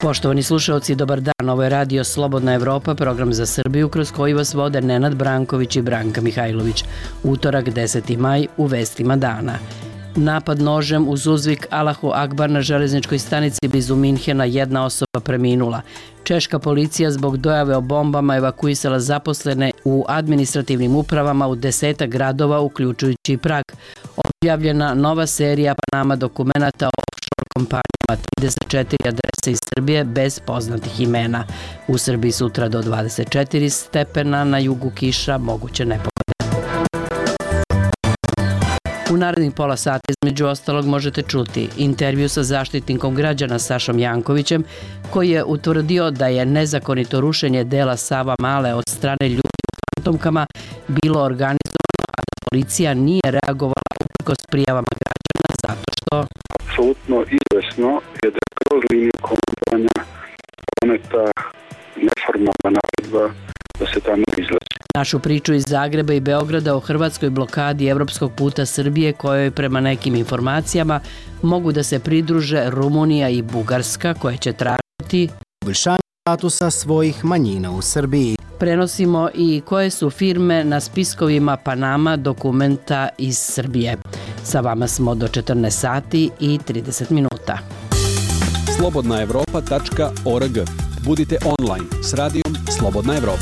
Poštovani slušalci, dobar dan. Ovo je radio Slobodna Evropa, program za Srbiju kroz koji vas vode Nenad Branković i Branka Mihajlović. Utorak 10. maj u vestima dana. Napad nožem uz uzvik Allahu Akbar na železničkoj stanici blizu Minhena, jedna osoba preminula. Češka policija zbog dojave o bombama evakuisala zaposlene u administrativnim upravama u 10 gradova, uključujući i Prag. Objavljena nova serija Panama dokumenata o offshore kompanijama, 34 adrese iz Srbije bez poznatih imena. U Srbiji sutra do 24 stepena, na jugu kiša, moguće nepogode. U narednih pola sata između ostalog možete čuti intervju sa zaštitnikom građana Sašom Jankovićem, koji je utvrdio da je nezakonito rušenje dela Savamale od strane ljudi u fantomkama bilo organizovano, a da policija nije reagovala uprkos prijavama građana zato što... Apsolutno izvesno je da je kroz liniju komandovanja doneta neformalna naredba da se tamo izlazi. Našu priču iz Zagreba i Beograda o hrvatskoj blokadi evropskog puta Srbije, kojoj prema nekim informacijama mogu da se pridruže Rumunija i Bugarska, koje će tražiti poboljšanje statusa svojih manjina u Srbiji. Prenosimo i koje su firme na spiskovima Panama dokumenta iz Srbije. Sa vama smo do 14 sati i 30 minuta. slobodnaevropa.org. Budite online s radijom Slobodna Evropa.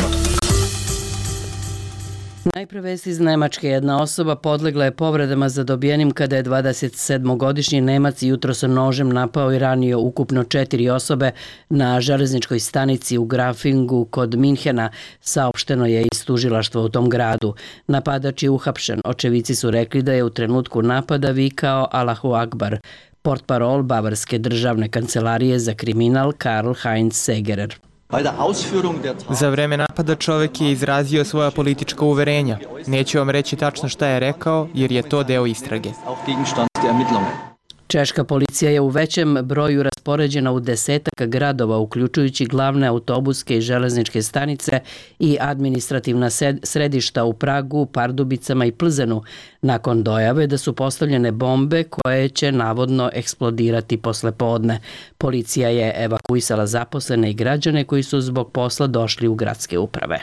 Najpre vest iz Nemačke. Jedna osoba podlegla je povredama zadobijenim kada je 27-godišnji Nemac jutro sa nožem napao i ranio ukupno 4 osobe na železničkoj stanici u Grafingu kod Minhena, saopšteno je iz tužilaštva u tom gradu. Napadač je uhapšen. Očevici su rekli da je u trenutku napada vikao Allahu Akbar. Portparol Bavarske državne kancelarije za kriminal Karl Heinz Segerer. Za vreme napada čovjek je izrazio svoja politička uverenja. Neću vam reći tačno šta je rekao, jer je to deo istrage. Češka policija je u većem broju raspoređena u 10 gradova, uključujući glavne autobuske i železničke stanice i administrativna središta u Pragu, Pardubicama i Plzenu, nakon dojave da su postavljene bombe koje će navodno eksplodirati posle podne. Policija je evakuisala zaposlene i građane koji su zbog posla došli u gradske uprave.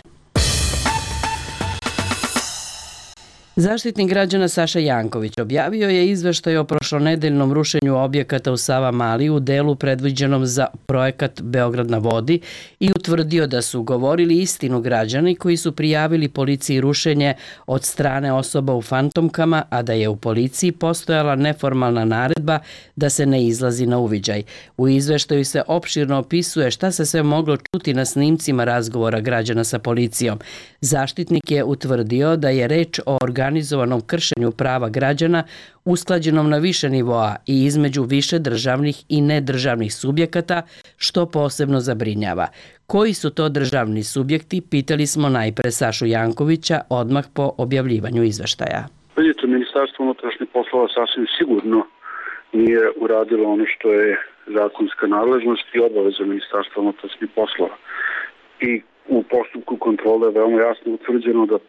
Zaštitnik građana Saša Janković objavio je izveštaj o prošlonedeljnom rušenju objekata u Savamali u delu predviđenom za projekat Beograd na vodi i utvrdio da su govorili istinu građani koji su prijavili policiji rušenje od strane osoba u fantomkama, a da je u policiji postojala neformalna naredba da se ne izlazi na uviđaj. U izveštaju se opširno opisuje šta se sve moglo čuti na snimcima razgovora građana sa policijom. Zaštitnik je utvrdio da je reč o organizovanom kršenju prava građana usklađenom na više nivoa i između više državnih i nedržavnih subjekata, što posebno zabrinjava. Koji su to državni subjekti, pitali smo najpre Sašu Jankovića odmah po objavljivanju izveštaja. Vidite, Ministarstvo unutrašnjih poslova sasvim sigurno nije uradilo ono što je zakonska nadležnost i obaveza Ministarstva unutrašnjih poslova. I u postupku kontrole veoma jasno utvrđeno da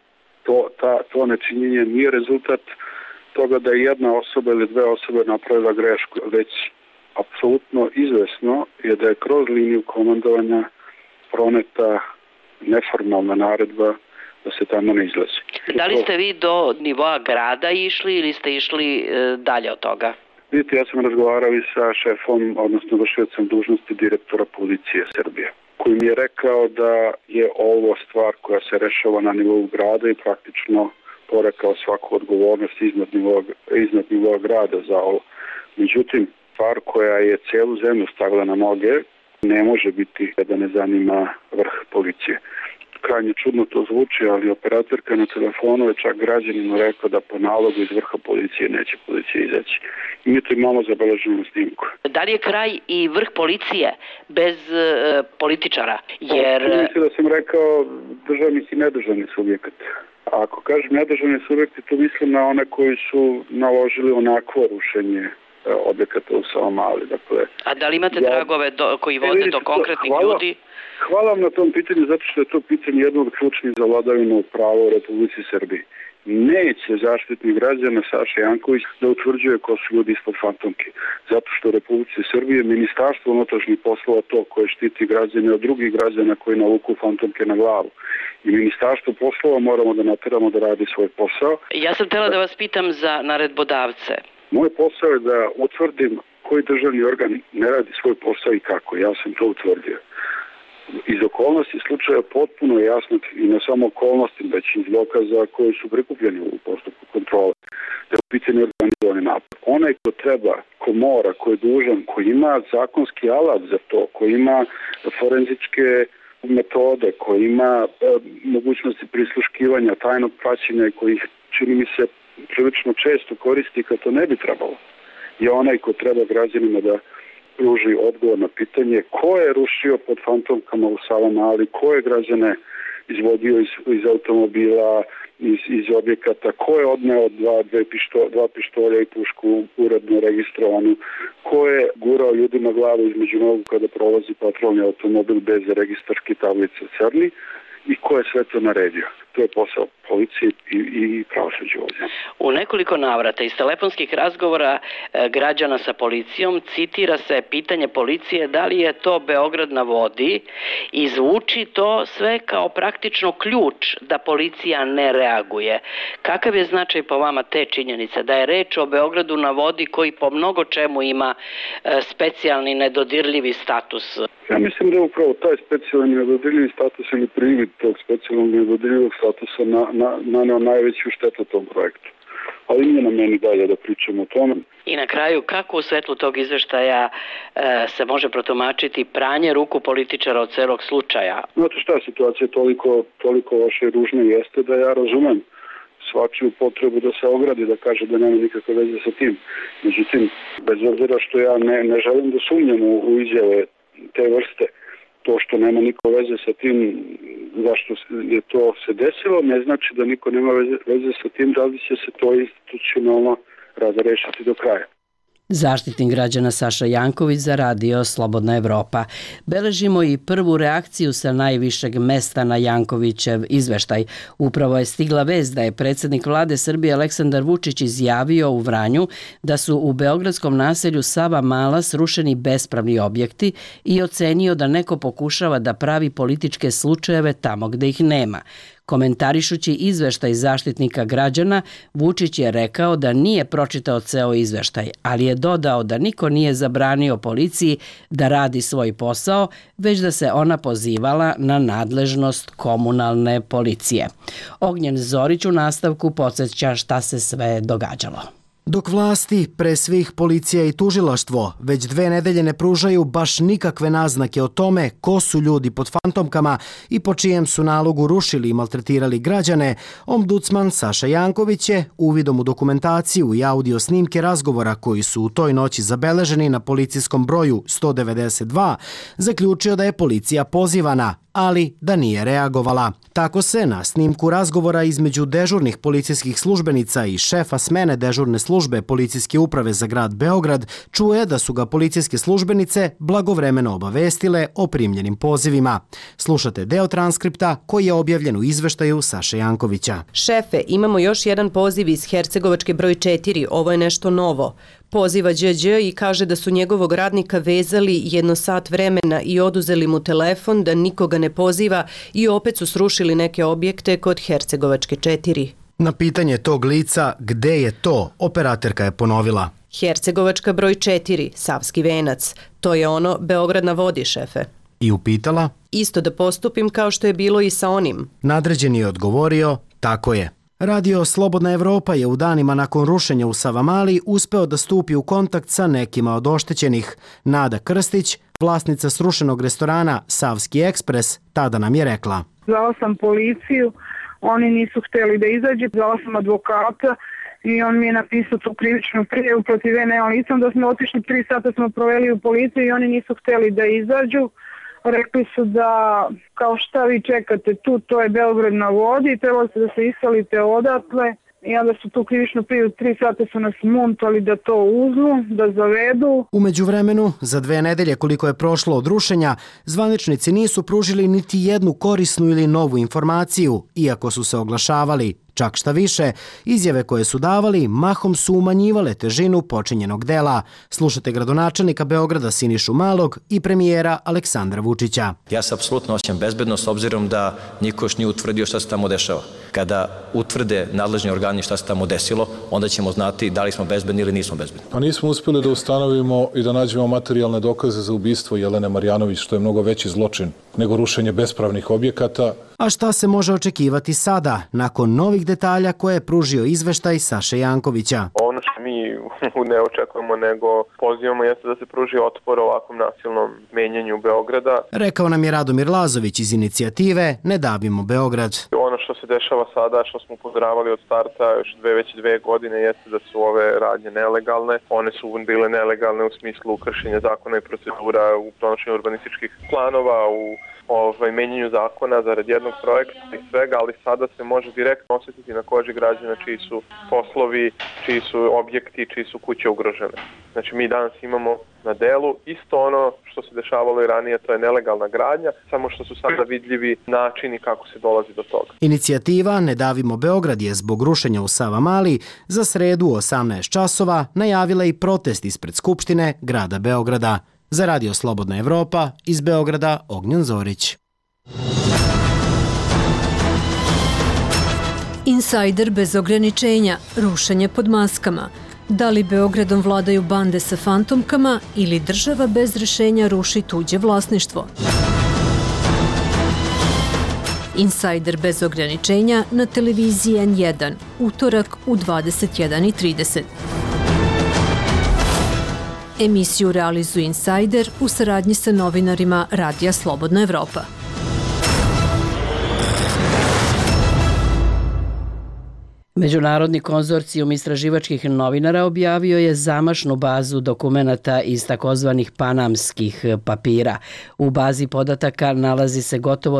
to nečinjenje nije rezultat toga da je jedna osoba ili dve osobe napravila grešku, već apsolutno izvesno je da je kroz liniju komandovanja proneta neformalna naredba da se tamo ne izlazi. Da li ste vi do nivoa grada išli ili ste išli dalje od toga? Vidite, ja sam razgovarao i sa šefom, odnosno vršiocem dužnosti direktora policije Srbije, koji mi je rekao da je ovo stvar koja se rešava na nivou grada i praktično porekao svaku odgovornost iznad nivoa grada za ovo. Međutim, stvar koja je celu zemlju stavila na noge ne može biti da ne zanima vrh policije. Krajnje čudno to zvuči, ali operatorka na telefonu je čak građaninu rekao da po nalogu iz vrha policije neće policija izaći. I mi to imamo zabeleženo na snimku. Da li je kraj i vrh policije bez političara? Mislim da sam rekao državnih i nedržavnih subjekata. A ako kažem nedržavni subjekti, to mislim na one koji su naložili onakvo rušenje objekata u Savamali. Dakle, a da li imate tragove koji vode do konkretnih ljudi? Hvala vam na tom pitanju, zato što je to pitanje jedno od ključnih za vladavinu prava u Republici Srbiji. Neće zaštitnik građana Saša Janković da utvrđuje ko su ljudi ispod fantomke. Zato što u Republici Srbije Ministarstvo unutrašnjih poslova to koje štiti građane od drugih građana koji navuku fantomke na glavu. I Ministarstvo poslova moramo da nateramo da radi svoj posao. Ja sam htjela da vas pitam za naredbodavce. Moj posao je da utvrdim koji državni organ ne radi svoj posao i kako. Ja sam to utvrdio. Iz okolnosti slučaja potpuno jasno i na samo okolnosti, već iz dokaza koji su prikupljeni u postupku kontrole, da je u pitanju organizovani napad. Onaj ko treba, ko mora, ko je dužan, ko ima zakonski alat za to, ko ima forenzičke metode, ko ima mogućnosti prisluškivanja, tajnog praćenja i kojih, čini mi se, prilično često koristi kad to ne bi trebalo, je onaj ko treba građanima da pruži odgovor na pitanje ko je rušio pod fantomkama u Savamali, ko je građane izvodio iz automobila, iz objekata, ko je odneo dva pištolja i pušku uredno registrovanu, ko je gurao ljudima glavu između nogu kada prolazi patrolni automobil bez registarske tablice crni i ko je sve to naredio. To je posao policije i pravosuđa ovdje. U nekoliko navrata iz telefonskih razgovora građana sa policijom citira se pitanje policije da li je to Beograd na vodi i zvuči to sve kao praktično ključ da policija ne reaguje. Kakav je značaj po vama te činjenice da je reč o Beogradu na vodi koji po mnogo čemu ima specijalni nedodirljivi status? Ja mislim da je upravo taj specijalni nedodirljivi status ili privid tog specijalnog nedodirljivog statusa naneo najveću štetu tom projektu. Ali nije na meni dalje da pričamo o tome. I na kraju, kako u svetlu tog izveštaja se može protumačiti pranje ruku političara od celog slučaja? Znate šta, situacija toliko loše i ružna jeste da ja razumem svačiju potrebu da se ogradi, da kaže da nema nikakve veze sa tim. Međutim, bez obzira što ja ne želim da sumnjam u izjave te vrste, to što nema niko veze sa tim zašto je to se desilo, ne znači da niko nema veze sa tim da li će se to institucionalno razrešiti do kraja. Zaštitnik građana Saša Janković za radio Slobodna Evropa. Beležimo i prvu reakciju sa najvišeg mesta na Jankovićev izveštaj. Upravo je stigla vest da je predsjednik vlade Srbije Aleksandar Vučić izjavio u Vranju da su u beogradskom naselju Savamala srušeni bespravni objekti i ocenio da neko pokušava da pravi političke slučajeve tamo gde ih nema. Komentarišući izveštaj Zaštitnika građana, Vučić je rekao da nije pročitao ceo izveštaj, ali je dodao da niko nije zabranio policiji da radi svoj posao, već da se ona pozivala na nadležnost komunalne policije. Ognjen Zorić u nastavku podsjeća šta se sve događalo. Dok vlasti, pre svih policija i tužilaštvo, već 2 nedelje ne pružaju baš nikakve naznake o tome ko su ljudi pod fantomkama i po čijem su nalogu rušili i maltretirali građane, ombudsman Saša Janković je uvidom u dokumentaciju i audio snimke razgovora koji su u toj noći zabeleženi na policijskom broju 192 zaključio da je policija pozivana, ali da nije reagovala. Tako se na snimku razgovora između dežurnih policijskih službenica i šefa smene dežurne službe Policijske uprave za grad Beograd čuje da su ga policijske službenice blagovremeno obavestile o primljenim pozivima. Slušate deo transkripta koji je objavljen u izveštaju Saše Jankovića. Šefe, imamo još jedan poziv iz Hercegovačke broj 4, ovo je nešto novo. Poziva Đ i kaže da su njegovog radnika vezali 1 sat vremena i oduzeli mu telefon da nikoga ne poziva i opet su srušili neke objekte kod Hercegovačke 4. Na pitanje tog lica gde je to, operaterka je ponovila. Hercegovačka broj 4, Savski venac. To je ono Beograd na vodi, šefe. I upitala? Isto da postupim kao što je bilo i sa onim. Nadređeni je odgovorio, tako je. Radio Slobodna Evropa je u danima nakon rušenja u Savamali uspeo da stupi u kontakt sa nekima od oštećenih. Nada Krstić, vlasnica srušenog restorana Savski ekspres, tada nam je rekla. Zvala sam policiju, oni nisu hteli da izađe, zvala sam advokata i on mi je napisao tu krivičnu prijavu protiv mene licom da smo otišli 3 sata smo proveli u policiju i oni nisu hteli da izađu. Rekli su da kao šta vi čekate tu, to je Beograd na vodi, trebalo se da se iselite odatle i onda su tu krivičnu prijavu 3 sata su nas muntali da to uzmu, da zavedu. U međuvremenu, za 2 nedelje koliko je prošlo od rušenja, zvaničnici nisu pružili niti jednu korisnu ili novu informaciju, iako su se oglašavali. Čak šta više, izjave koje su davali mahom su umanjivale težinu počinjenog dela. Slušate gradonačelnika Beograda Sinišu Malog i premijera Aleksandra Vučića. Ja se apsolutno osjećam bezbedno s obzirom da niko još nije utvrdio šta se tamo dešava. Kada utvrde nadležni organi šta se tamo desilo, onda ćemo znati da li smo bezbedni ili nismo bezbedni. Pa nismo uspjeli da ustanovimo i da nađemo materijalne dokaze za ubistvo Jelene Marjanović, što je mnogo veći zločin nego rušenje bespravnih objekata. A šta se može očekivati sada, nakon novih detalja koje je pružio izveštaj Saše Jankovića? Ono što mi ne očekujemo nego pozivamo jeste da se pruži otpor ovakvom nasilnom menjanju Beograda. Rekao nam je Radomir Lazović iz inicijative Ne davimo Beograd. Ono što se dešava sada, što smo upozoravali od starta još već 2 godine, jeste da su ove radnje nelegalne. One su bile nelegalne u smislu kršenja zakona i procedura u donošenju urbanističkih planova, u menjanju zakona zarad jednog projekta i svega, ali sada se može direktno osjetiti na koži građana čiji su poslovi, čiji su objekti, čiji su kuće ugrožene. Znači mi danas imamo na delu isto ono što se dešavalo i ranije, to je nelegalna gradnja, samo što su sada vidljivi načini kako se dolazi do toga. Inicijativa Ne davimo Beograd je zbog rušenja u Savamali za sredu u 18 časova najavila i protest ispred Skupštine grada Beograda. Za Radio Slobodna Evropa, iz Beograda, Ognjen Zorić. Insajder bez ograničenja, rušenje pod maskama. Da li Beogradom vladaju bande sa fantomkama ili država bez rešenja ruši tuđe vlasništvo? Insajder bez ograničenja na televiziji N1, utorak u 21:30. Emisiju realizuje Insajder u saradnji sa novinarima Radija Slobodna Evropa. Međunarodni konzorcijum istraživačkih novinara objavio je zamašnu bazu dokumenata iz takozvanih panamskih papira. U bazi podataka nalazi se gotovo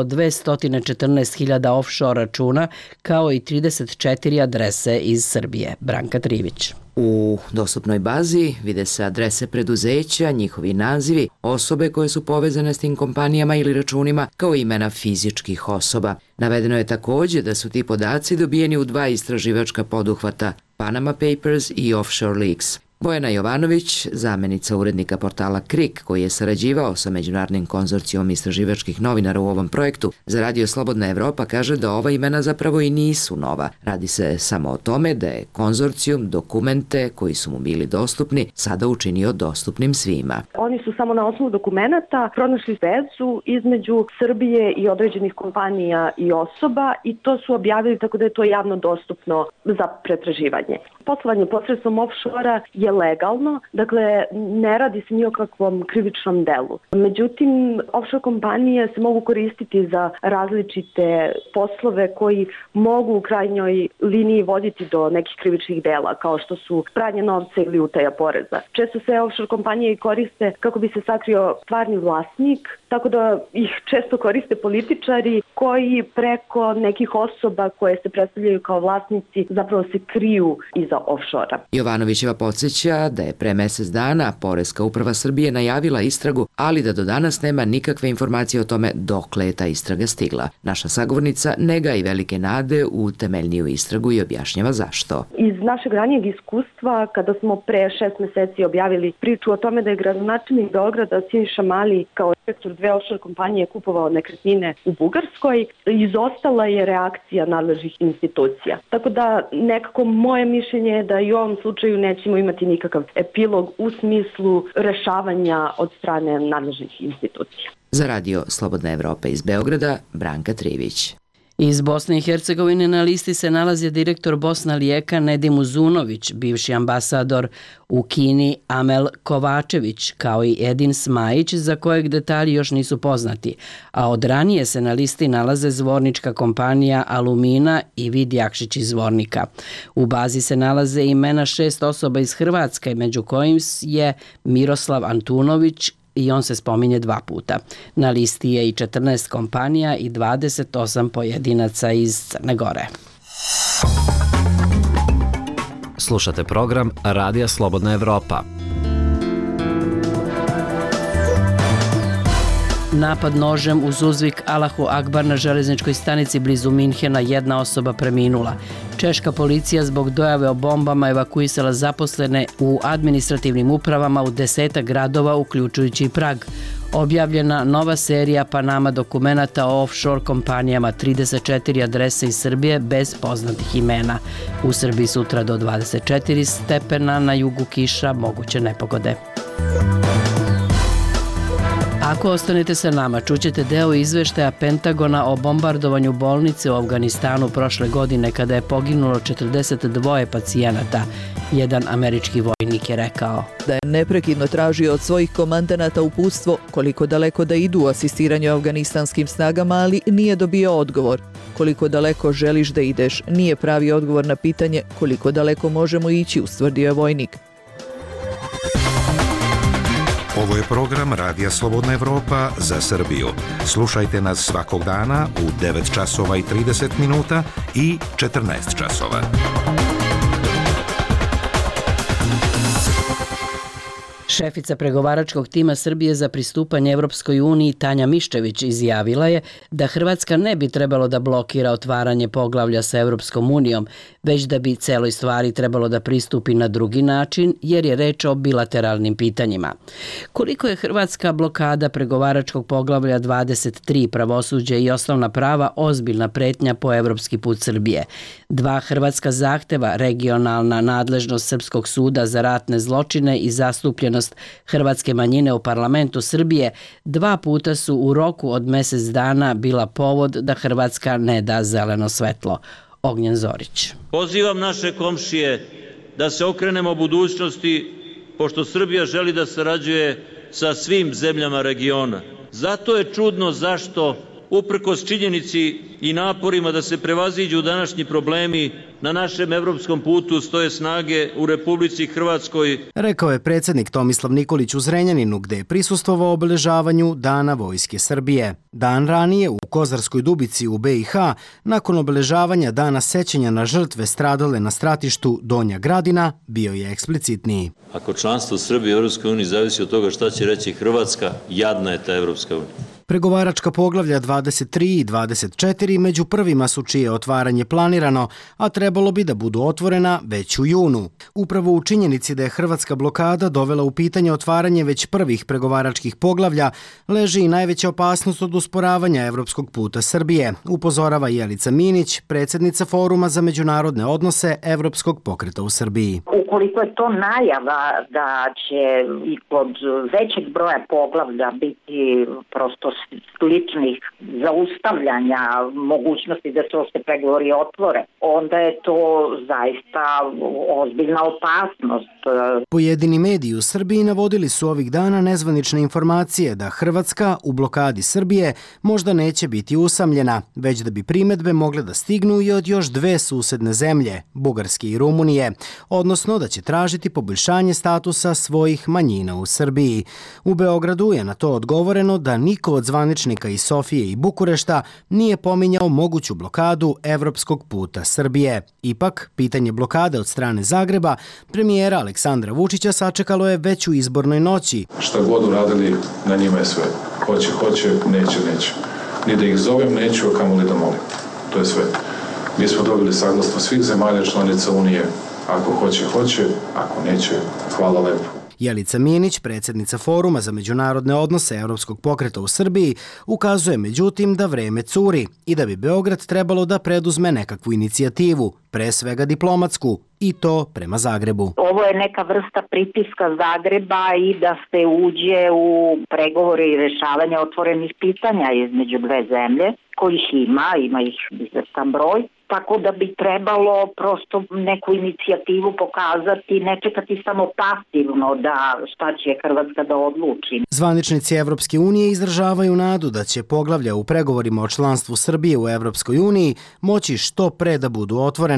214.000 offshore računa, kao i 34 adrese iz Srbije. Branka Trivić. U dostupnoj bazi vide se adrese preduzeća, njihovi nazivi, osobe koje su povezane s tim kompanijama ili računima, kao i imena fizičkih osoba. Navedeno je također da su ti podaci dobijeni u 2 istraživačka poduhvata, Panama Papers i Offshore Leaks. Bojana Jovanović, zamenica urednika portala KRIK, koji je sarađivao sa Međunarodnim konzorcijom istraživačkih novinara u ovom projektu, za Radio Slobodna Evropa kaže da ova imena zapravo i nisu nova. Radi se samo o tome da je konzorcijum dokumente koji su mu bili dostupni sada učinio dostupnim svima. Oni su samo na osnovu dokumenata pronašli vezu između Srbije i određenih kompanija i osoba i to su objavili tako da je to javno dostupno za pretraživanje. Poslovanje posredstvom offshore je legalno, dakle ne radi se ni o kakvom krivičnom delu. Međutim, offshore kompanije se mogu koristiti za različite poslove koji mogu u krajnjoj liniji voditi do nekih krivičnih dela, kao što su pranje novca ili utaja poreza. Često se offshore kompanije koriste kako bi se sakrio stvarni vlasnik, tako da ih često koriste političari koji preko nekih osoba koje se predstavljaju kao vlasnici zapravo se kriju iza offshore-a. Jovanovićeva podsjeća da je pre mesec dana Poreska uprava Srbije najavila istragu, ali da do danas nema nikakve informacije o tome dokle je ta istraga stigla. Naša sagovornica ne gaji velike nade u temeljniju istragu i objašnjava zašto. Iz našeg ranijeg iskustva, kada smo pre 6 meseci objavili priču o tome da je gradonačelnik Beograda Siniša Mali kao direktor 2 offshore kompanije kupovao nekretnine u Bugarskoj, izostala je reakcija nadležnih institucija. Tako da nekako moje mišljenje je da i u ovom slučaju nećemo imati nikakav epilog u smislu rešavanja od strane nadležnih institucija. Za Radio Slobodna Evropa iz Beograda, Branka Trivić. Iz Bosne i Hercegovine na listi se nalazi direktor Bosna Lijeka Nedim Uzunović, bivši ambasador u Kini Amel Kovačević, kao i Edin Smajić, za kojeg detalji još nisu poznati, a od ranije se na listi nalaze zvornička kompanija Alumina i Vid Jakšić iz Zvornika. U bazi se nalaze imena 6 osoba iz Hrvatske, među kojim je Miroslav Antunović, i on se spominje 2 puta. Na listi je i 14 kompanija i 28 pojedinaca iz Crne Gore. Slušate program Radija Slobodna Evropa. Napad nožem uz uzvik Allahu Akbar na železničkoj stanici blizu Minhena, jedna osoba preminula. Češka policija zbog dojave o bombama evakuisala zaposlene u administrativnim upravama u 10 gradova, uključujući i Prag. Objavljena nova serija Panama dokumenata o offshore kompanijama, 34 adrese iz Srbije bez poznatih imena. U Srbiji sutra do 24 stepena, na jugu kiša, moguće nepogode. Ako ostanete sa nama, čućete deo izveštaja Pentagona o bombardovanju bolnice u Afganistanu prošle godine kada je poginulo 42 pacijenata. Jedan američki vojnik je rekao da je neprekidno tražio od svojih komandanata uputstvo koliko daleko da idu u asistiranju afganistanskim snagama, ali nije dobio odgovor. Koliko daleko želiš da ideš, nije pravi odgovor na pitanje koliko daleko možemo ići, ustvrdio je vojnik. Ovo je program Radija Slobodna Evropa za Srbiju. Slušajte nas svakog dana u 9 časova i 30 minuta i 14 časova. Šefica pregovaračkog tima Srbije za pristupanje Evropskoj uniji Tanja Miščević izjavila je da Hrvatska ne bi trebalo da blokira otvaranje poglavlja sa Evropskom unijom, već da bi celoj stvari trebalo da pristupi na drugi način, jer je reč o bilateralnim pitanjima. Koliko je hrvatska blokada pregovaračkog poglavlja 23 pravosuđe i osnovna prava ozbiljna pretnja po evropski put Srbije? 2 hrvatska zahteva, regionalna nadležnost Srpskog suda za ratne zločine i zastupljenost hrvatske manjine u parlamentu Srbije, 2 puta su u roku od mjesec dana bila povod da Hrvatska ne da zeleno svetlo. Ognjen Zorić. Pozivam naše komšije da se okrenemo budućnosti, pošto Srbija želi da sarađuje sa svim zemljama regiona. Zato je čudno zašto, uprkos činjenici i naporima da se prevaziđu današnji problemi, na našem evropskom putu stoje snage u Republici Hrvatskoj. Rekao je predsjednik Tomislav Nikolić u Zrenjaninu, gde je prisustvovao obeležavanju Dana Vojske Srbije. Dan ranije u Kozarskoj Dubici u BiH, nakon obeležavanja Dana sećanja na žrtve stradale na stratištu Donja Gradina, bio je eksplicitniji. Ako članstvo Srbije u EU zavisi od toga šta će reći Hrvatska, jadna je ta EU. Pregovaračka poglavlja 23 i 24 među prvima su čije otvaranje planirano, a trebalo bi da budu otvorena već u junu. Upravo u činjenici da je hrvatska blokada dovela u pitanje otvaranje već prvih pregovaračkih poglavlja, leži i najveća opasnost od usporavanja evropskog puta Srbije, upozorava Jelica Minić, predsjednica Foruma za međunarodne odnose Evropskog pokreta u Srbiji. Ukoliko je to najava da će i kod većeg broja poglavlja biti prosto sličnih zaustavljanja mogućnosti da se pregovori otvore, onda je to zaista ozbiljna opasnost. Pojedini mediji u Srbiji navodili su ovih dana nezvanične informacije da Hrvatska u blokadi Srbije možda neće biti usamljena, već da bi primedbe mogle da stignu i od još 2 susedne zemlje, Bugarske i Rumunije, odnosno da će tražiti poboljšanje statusa svojih manjina u Srbiji. U Beogradu je na to odgovoreno da niko od zvaničnika iz Sofije i Bukurešta nije pominjao moguću blokadu evropskog puta Srbije. Ipak, pitanje blokade od strane Zagreba, premijera Aleksandra Vučića sačekalo je već u izbornoj noći. Šta god uradili, na njima je sve. Hoće, neće. Ni da ih zovem, neću, a kamoli da molim. To je sve. Mi smo dobili saglasnost svih zemalja članica Unije. Ako hoće, ako neće, hvala lepo. Jelica Minić, predsjednica Foruma za međunarodne odnose Evropskog pokreta u Srbiji, ukazuje međutim da vreme curi i da bi Beograd trebalo da preduzme nekakvu inicijativu, pre svega diplomatsku, i to prema Zagrebu. Ovo je neka vrsta pritiska Zagreba i da se uđe u pregovore i rešavanje otvorenih pitanja između 2 zemlje, kojih ima ih izvestan broj. Tako da bi trebalo prosto neku inicijativu pokazati, ne čekati samo pasivno da šta će Hrvatska da odluči. Zvaničnici Evropske unije izražavaju nadu da će poglavlja u pregovorima o članstvu Srbije u Evropskoj uniji moći što pre da budu otvorena.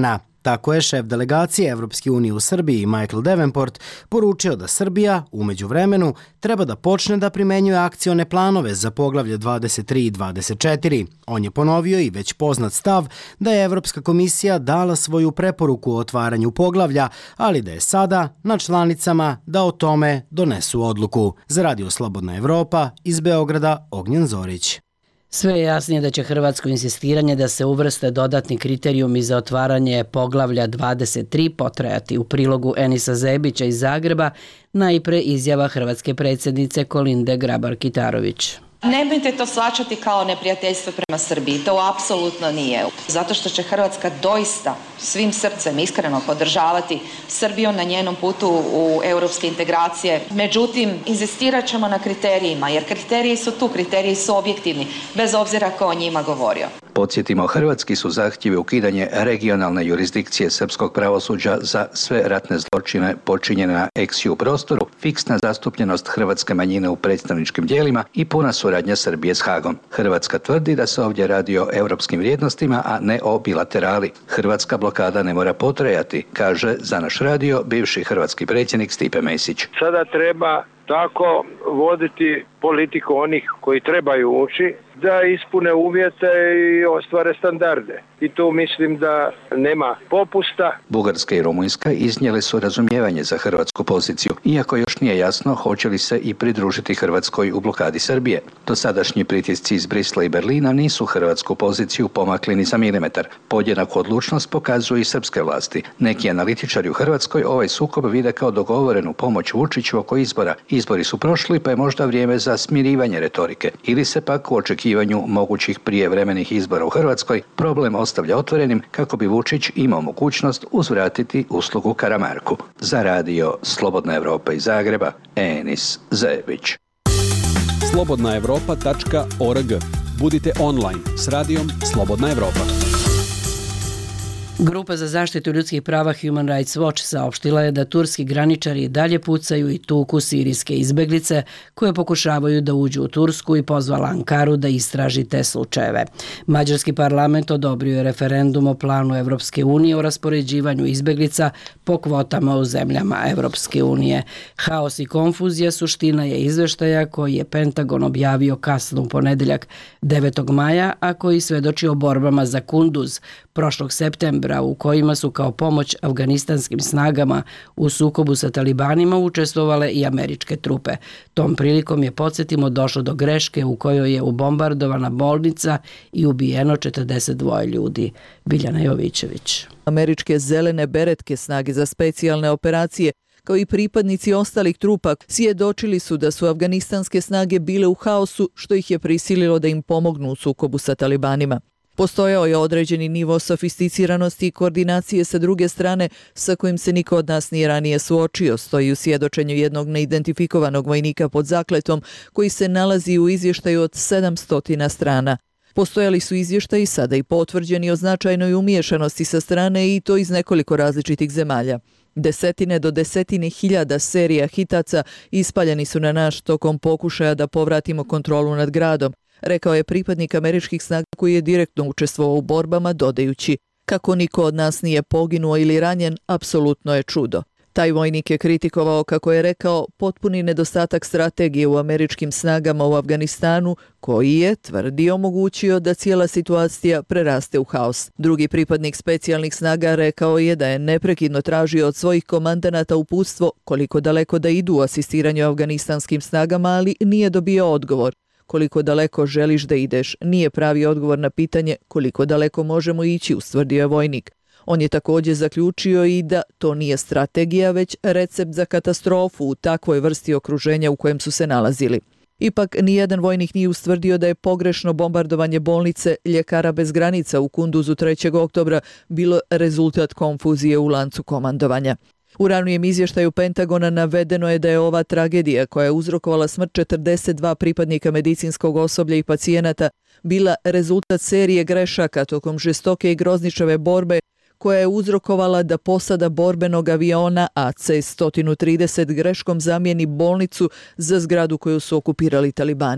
Tako je šef delegacije Evropske unije u Srbiji Michael Davenport poručio da Srbija u međuvremenu treba da počne da primenjuje akcione planove za poglavlje 23 i 24. On je ponovio i već poznat stav da je Evropska komisija dala svoju preporuku o otvaranju poglavlja, ali da je sada na članicama da o tome donesu odluku. Za Radio Slobodna Evropa iz Beograda Ognjen Zorić. Sve je jasnije da će hrvatsko insistiranje da se uvrste dodatni kriterijumi za otvaranje poglavlja 23 potrajati. U prilogu Enisa Zebića iz Zagreba najpre izjava hrvatske predsjednice Kolinde Grabar-Kitarović. Nemojte to shvaćati kao neprijateljstvo prema Srbiji, to apsolutno nije. Zato što će Hrvatska doista svim srcem iskreno podržavati Srbiju na njenom putu u europske integracije. Međutim, inzistirat ćemo na kriterijima, jer kriteriji su tu, kriteriji su objektivni, bez obzira ko o njima govorio. Podsjetimo, hrvatski su zahtjevi ukidanje regionalne jurisdikcije srpskog pravosuđa za sve ratne zločine počinjene na ex-ju prostoru, fiksna zastupljenost hrvatske manjine u predstavničkim tijelima i puna suradnja Srbije s Hagom. Hrvatska tvrdi da se ovdje radi o europskim vrijednostima, a ne o bilaterali. Hrvatska blokada ne mora potrajati, kaže za naš radio bivši hrvatski predsjednik Stipe Mesić. Sada treba tako voditi politiku onih koji trebaju ući da ispune uvjete i ostvare standarde. I tu mislim da nema popusta. Bugarska i Rumunjska iznijeli su razumijevanje za hrvatsku poziciju, iako još nije jasno hoće li se i pridružiti Hrvatskoj u blokadi Srbije. Dosadašnji pritisci iz Brisla i Berlina nisu hrvatsku poziciju pomakli ni za milimetar. Podjednaku odlučnost pokazuju i srpske vlasti. Neki analitičari u Hrvatskoj ovaj sukob vide kao dogovorenu pomoć Vučiću oko izbora. Izbori su prošli, pa je možda vrijeme za smirivanje retorike. Ili se pak u očekivanju mogućih prijevremenih izbora u Hrvatskoj problem ostavlja otvorenim kako bi Vučić imao mogućnost uzvratiti uslugu Karamarku. Za radio Slobodna Evropa iz Zagreba, Enis Zebić. slobodnaevropa.org. Budite online s radijom Slobodna Evropa. Grupa za zaštitu ljudskih prava Human Rights Watch saopštila je da turski graničari dalje pucaju i tuku sirijske izbeglice koje pokušavaju da uđu u Tursku i pozvala Ankaru da istraži te slučajeve. Mađarski parlament odobrio je referendum o planu Evropske unije o raspoređivanju izbeglica po kvotama u zemljama Evropske unije. Haos i konfuzija suština je izveštaja koji je Pentagon objavio kasno u ponedeljak 9. maja, a koji svedoči o borbama za Kunduz prošlog septembra, u kojima su kao pomoć afganistanskim snagama u sukobu sa talibanima učestvovale i američke trupe. Tom prilikom je, podsjetimo, došlo do greške u kojoj je ubombardovana bolnica i ubijeno 42 ljudi. Biljana Jovićević. Američke zelene beretke snage za specijalne operacije kao i pripadnici ostalih trupa svjedočili su da su afganistanske snage bile u haosu, što ih je prisililo da im pomognu u sukobu sa talibanima. Postojao je određeni nivo sofisticiranosti i koordinacije sa druge strane sa kojim se niko od nas nije ranije suočio, stoji u svjedočenju jednog neidentifikovanog vojnika pod zakletom koji se nalazi u izvještaju od 700 strana. Postojali su izvještaji sada i potvrđeni o značajnoj umiješanosti sa strane i to iz nekoliko različitih zemalja. Desetine do desetine hiljada serija hitaca ispaljeni su na naš tokom pokušaja da povratimo kontrolu nad gradom, rekao je pripadnik američkih snaga koji je direktno učestvovao u borbama, dodajući: kako niko od nas nije poginuo ili ranjen, apsolutno je čudo. Taj vojnik je kritikovao, kako je rekao, potpuni nedostatak strategije u američkim snagama u Afganistanu, koji je, tvrdi, omogućio da cijela situacija preraste u haos. Drugi pripadnik specijalnih snaga rekao je da je neprekidno tražio od svojih komandanata uputstvo koliko daleko da idu u asistiranju afganistanskim snagama, ali nije dobio odgovor. Koliko daleko želiš da ideš, nije pravi odgovor na pitanje koliko daleko možemo ići, ustvrdio je vojnik. On je također zaključio i da to nije strategija, već recept za katastrofu u takvoj vrsti okruženja u kojem su se nalazili. Ipak, nijedan vojnik nije ustvrdio da je pogrešno bombardovanje bolnice Ljekara bez granica u Kunduzu 3. oktobra bilo rezultat konfuzije u lancu komandovanja. U ranijem izvještaju Pentagona navedeno je da je ova tragedija, koja je uzrokovala smrt 42 pripadnika medicinskog osoblja i pacijenata, bila rezultat serije grešaka tokom žestoke i grozničave borbe koja je uzrokovala da posada borbenog aviona AC-130 greškom zamijeni bolnicu za zgradu koju su okupirali talibani.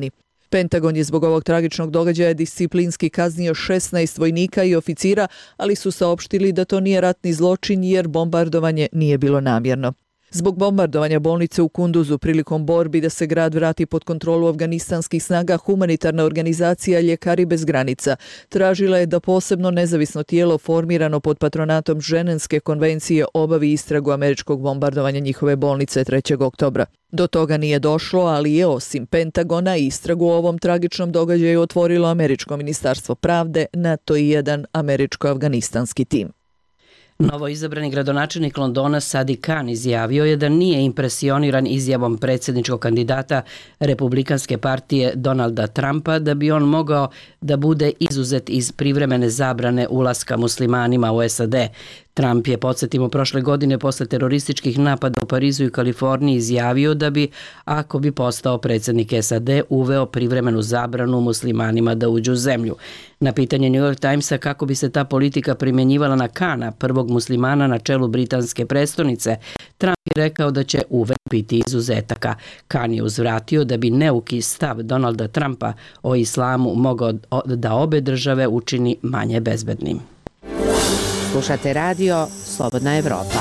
Pentagon je zbog ovog tragičnog događaja disciplinski kaznio 16 vojnika i oficira, ali su saopštili da to nije ratni zločin jer bombardovanje nije bilo namjerno. Zbog bombardovanja bolnice u Kunduzu prilikom borbi da se grad vrati pod kontrolu afganistanskih snaga, humanitarna organizacija Ljekari bez granica tražila je da posebno nezavisno tijelo formirano pod patronatom Ženevske konvencije obavi istragu američkog bombardovanja njihove bolnice 3. oktobra. Do toga nije došlo, ali je osim Pentagona istragu o ovom tragičnom događaju otvorilo američko ministarstvo pravde, NATO i jedan američko-afganistanski tim. Novo izabrani gradonačelnik Londona Sadiq Khan izjavio je da nije impresioniran izjavom predsjedničkog kandidata Republikanske partije Donalda Trumpa da bi on mogao da bude izuzet iz privremene zabrane ulaska muslimanima u SAD. Trump je, podsjetimo, prošle godine posle terorističkih napada u Parizu i Kaliforniji izjavio da bi, ako bi postao predsjednik SAD, uveo privremenu zabranu muslimanima da uđu u zemlju. Na pitanje New York Timesa kako bi se ta politika primjenjivala na Khana, prvog muslimana na čelu britanske prestonice, Trump je rekao da će uvek biti izuzetaka. Khan je uzvratio da bi neuki stav Donalda Trumpa o islamu mogao da obe države učini manje bezbednim. Slušate radio Slobodna Evropa.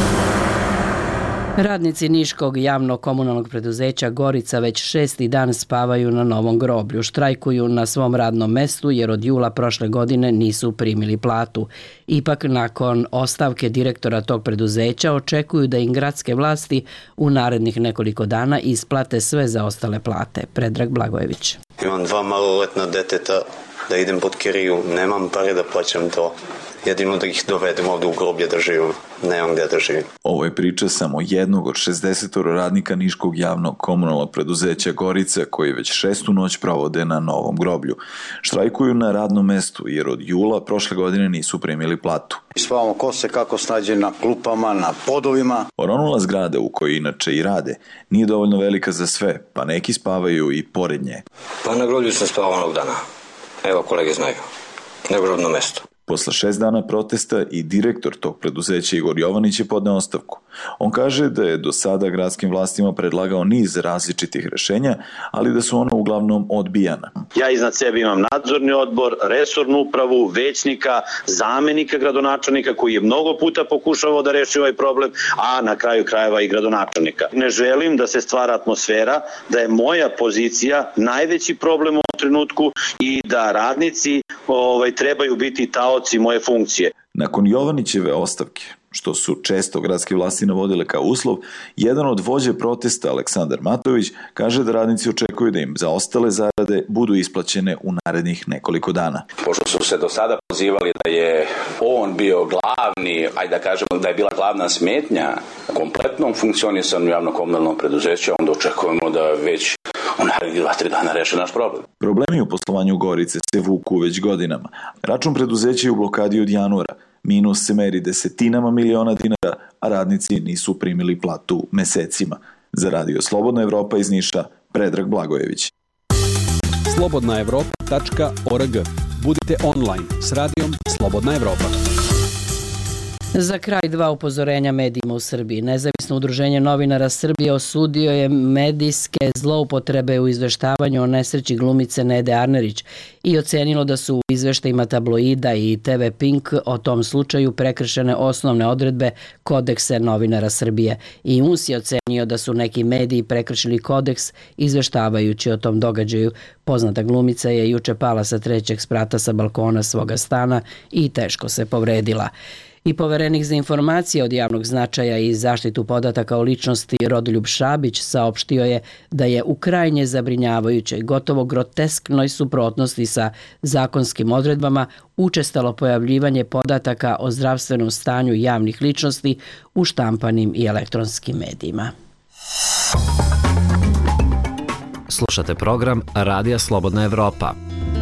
Radnici Niškog javno-komunalnog preduzeća Gorica već 6. dan spavaju na novom groblju. Štrajkuju na svom radnom mestu jer od jula prošle godine nisu primili platu. Ipak, nakon ostavke direktora tog preduzeća, očekuju da im gradske vlasti u narednih nekoliko dana isplate sve zaostale plate. Predrag Blagojević. Imam 2 maloletna deteta da idem pod kiriju, nemam pare da plaćam to. Jedino da ih dovedem ovdje u groblje da živim. Nemam gdje da živim. Ovo je priča samo jednog od 60 radnika Niškog javnog komunalnog preduzeća Gorica koji već 6. noć provode na novom groblju. Štrajkuju na radnom mestu jer od jula prošle godine nisu primili platu. Spavamo ko se kako snađe na klupama, na podovima. Oronula zgrada u kojoj inače i rade nije dovoljno velika za sve, pa neki spavaju i pored nje. Pa na groblju sam spavao onog dana. Evo, kolege znaju. Na grobno mesto. Posle 6 dana protesta i direktor tog preduzeća Igor Jovanić je podneo ostavku. On kaže da je do sada gradskim vlastima predlagao niz različitih rešenja, ali da su ona uglavnom odbijana. Ja iznad sebe imam nadzorni odbor, resornu upravu, većnika, zamenika gradonačelnika koji je mnogo puta pokušavao da reši ovaj problem, a na kraju krajeva i gradonačelnika. Ne želim da se stvara atmosfera da je moja pozicija najveći problem u trenutku i da radnici trebaju biti taoci moje funkcije. Nakon Jovanićeve ostavke, što su često gradske vlasti navodile kao uslov, jedan od vođe protesta, Aleksandar Matović, kaže da radnici očekuju da im zaostale zarade budu isplaćene u narednih nekoliko dana. Pošto su se do sada pozivali da je on bio glavni, ajde da kažemo da je bila glavna smetnja kompletnom funkcionisanju javno-komunalnog preduzeća, onda očekujemo da već u narednih 2-3 dana reše naš problem. Problemi u poslovanju Gorice se vuku već godinama. Račun preduzeća je u blokadi od januara. Minus se meri desetinama miliona dinara, a radnici nisu primili platu mesecima. Za radio Slobodna Evropa iz Niša, Predrag Blagojević. slobodnaevropa.org. Budite online s radijom Slobodna Evropa. Za kraj 2 upozorenja medijima u Srbiji. Nezavisno udruženje novinara Srbije osudio je medijske zloupotrebe u izveštavanju o nesreći glumice Nede Arnerić i ocenilo da su u izveštajima tabloida i TV Pink o tom slučaju prekršene osnovne odredbe Kodeksa novinara Srbije. I UNS je ocenio da su neki mediji prekršili kodeks izveštavajući o tom događaju. Poznata glumica je juče pala sa 3. sprata sa balkona svoga stana i teško se povredila. I poverenik za informacije od javnog značaja i zaštitu podataka o ličnosti Rodoljub Šabić saopštio je da je u krajnje zabrinjavajućoj, gotovo grotesknoj suprotnosti sa zakonskim odredbama učestalo pojavljivanje podataka o zdravstvenom stanju javnih ličnosti u štampanim i elektronskim medijima. Slušate program Radija Slobodna Evropa.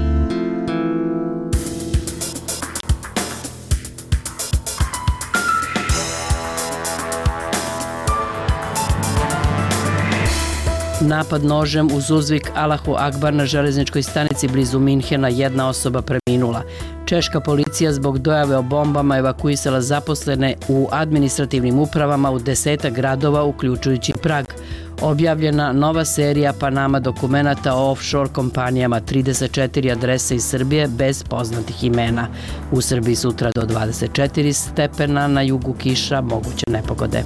Napad nožem uz uzvik Allahu Akbar na železničkoj stanici blizu Minhena, 1 osoba preminula. Češka policija zbog dojave o bombama evakuisala zaposlene u administrativnim upravama u 10 gradova, uključujući Prag. Objavljena nova serija Panama dokumenata o offshore kompanijama, 34 adrese iz Srbije bez poznatih imena. U Srbiji sutra do 24 stepena, na jugu kiša, moguće nepogode.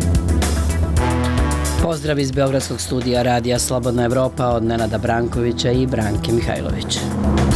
Pozdrav iz Beogradskog studija Radija Slobodna Evropa od Nenada Brankovića i Branke Mihajlović.